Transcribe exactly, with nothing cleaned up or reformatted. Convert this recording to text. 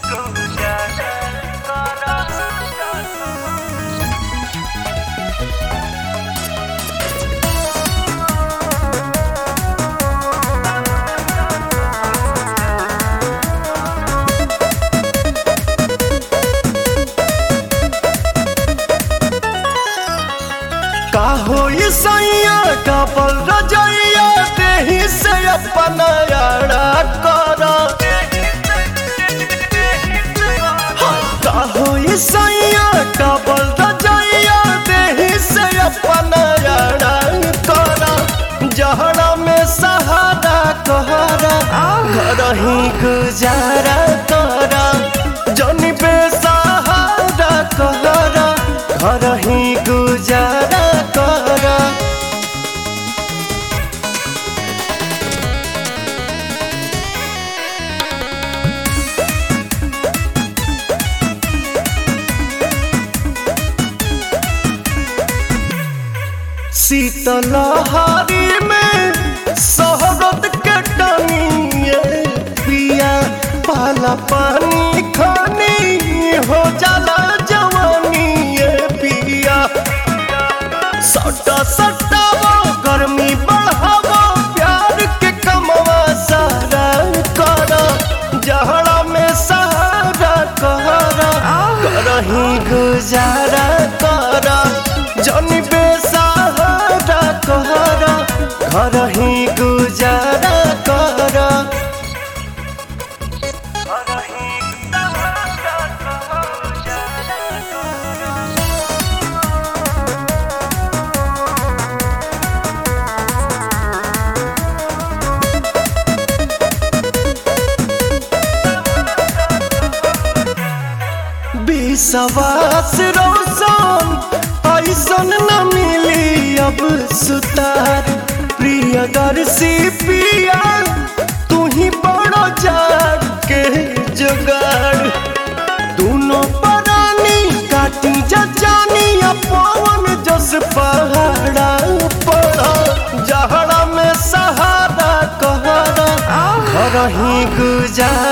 का होई सैया डबल रजैया देही से अपन यारा कर का होई सैया डबल रजैया देही से अपन यारा कर जहरा में सहारा कहरा घर ही गुजारा कर जनी बेसहारा कहरा घर ही गुजारा कर शीतलहरी में शहरत के टनिए पिया पाला पानी खानी हो जाला जवानी ये पिया सटा सटा वो गर्मी बढ़ावो प्यार के कमवा सारा कर जहरा में सहारा कहरा करही गुजारा कर जनी बेसहारा कहरा घर ही गुजारा कर विश्वास रोशन ऐसन न मिली अब सुतार प्रियदर्शी पिया तू ही बड़ो जाग के जुगाड़ दोनों परानी काटी जानी पवन जस पहाड़ा पड़ा जहरा में सहारा कहरा घर ही गुजार